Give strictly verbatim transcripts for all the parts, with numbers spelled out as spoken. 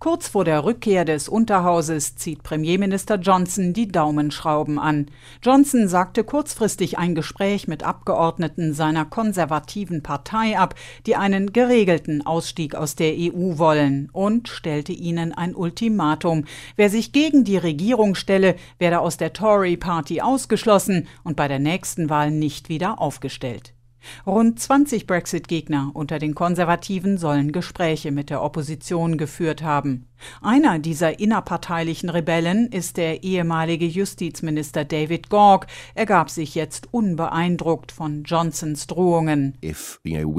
Kurz vor der Rückkehr des Unterhauses zieht Premierminister Johnson die Daumenschrauben an. Johnson sagte kurzfristig ein Gespräch mit Abgeordneten seiner konservativen Partei ab, die einen geregelten Ausstieg aus der E U wollen, und stellte ihnen ein Ultimatum. Wer sich gegen die Regierung stelle, werde aus der Tory-Party ausgeschlossen und bei der nächsten Wahl nicht wieder aufgestellt. Rund zwanzig Brexit-Gegner unter den Konservativen sollen Gespräche mit der Opposition geführt haben. Einer dieser innerparteilichen Rebellen ist der ehemalige Justizminister David Gauke. Er gab sich jetzt unbeeindruckt von Johnsons Drohungen. Wenn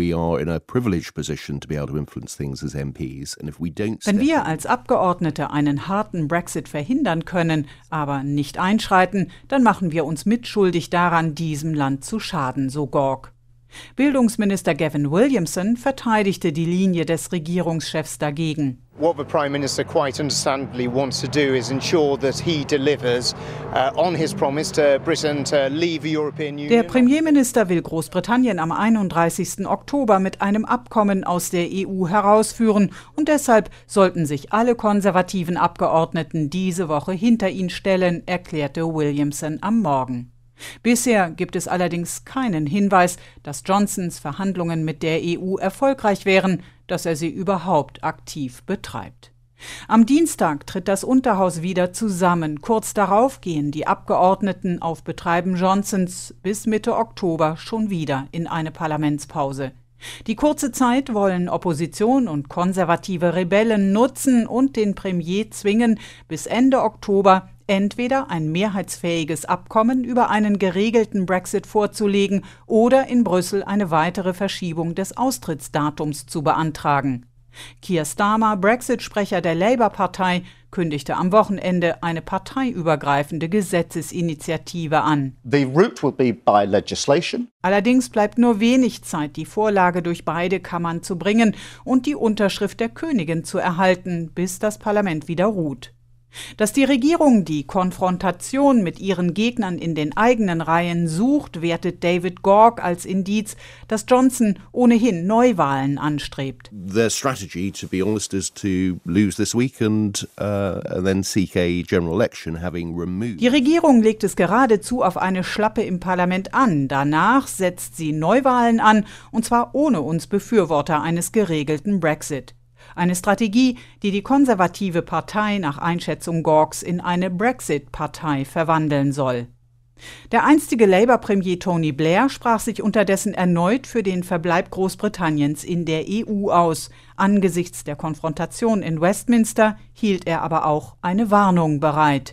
wir als Abgeordnete einen harten Brexit verhindern können, aber nicht einschreiten, dann machen wir uns mitschuldig daran, diesem Land zu schaden, so Gauke. Bildungsminister Gavin Williamson verteidigte die Linie des Regierungschefs dagegen. What the Prime Minister quite understandably wants to do is ensure that he delivers uh, on his promise to Britain to leave the European Union. Der Premierminister will Großbritannien am einunddreißigsten Oktober mit einem Abkommen aus der E U herausführen, und deshalb sollten sich alle konservativen Abgeordneten diese Woche hinter ihn stellen, erklärte Williamson am Morgen. Bisher gibt es allerdings keinen Hinweis, dass Johnsons Verhandlungen mit der E U erfolgreich wären, dass er sie überhaupt aktiv betreibt. Am Dienstag tritt das Unterhaus wieder zusammen. Kurz darauf gehen die Abgeordneten auf Betreiben Johnsons bis Mitte Oktober schon wieder in eine Parlamentspause. Die kurze Zeit wollen Opposition und konservative Rebellen nutzen und den Premier zwingen, bis Ende Oktober entweder ein mehrheitsfähiges Abkommen über einen geregelten Brexit vorzulegen oder in Brüssel eine weitere Verschiebung des Austrittsdatums zu beantragen. Keir Starmer, Brexit-Sprecher der Labour-Partei, kündigte am Wochenende eine parteiübergreifende Gesetzesinitiative an. The route will be by legislation. Allerdings bleibt nur wenig Zeit, die Vorlage durch beide Kammern zu bringen und die Unterschrift der Königin zu erhalten, bis das Parlament wieder ruht. Dass die Regierung die Konfrontation mit ihren Gegnern in den eigenen Reihen sucht, wertet David Gauke als Indiz, dass Johnson ohnehin Neuwahlen anstrebt. Their strategy, to be honest, is to lose this week and, uh, and then seek a general election, having removed. Die Regierung legt es geradezu auf eine Schlappe im Parlament an. Danach setzt sie Neuwahlen an, und zwar ohne uns Befürworter eines geregelten Brexit. Eine Strategie, die die konservative Partei nach Einschätzung Gaukes in eine Brexit-Partei verwandeln soll. Der einstige Labour-Premier Tony Blair sprach sich unterdessen erneut für den Verbleib Großbritanniens in der E U aus. Angesichts der Konfrontation in Westminster hielt er aber auch eine Warnung bereit.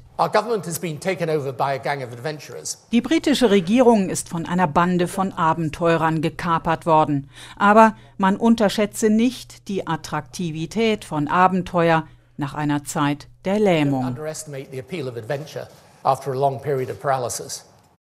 Die britische Regierung ist von einer Bande von Abenteurern gekapert worden. Aber man unterschätze nicht die Attraktivität von Abenteuer nach einer Zeit der Lähmung. Don't underestimate the appeal of adventure after a long period of paralysis.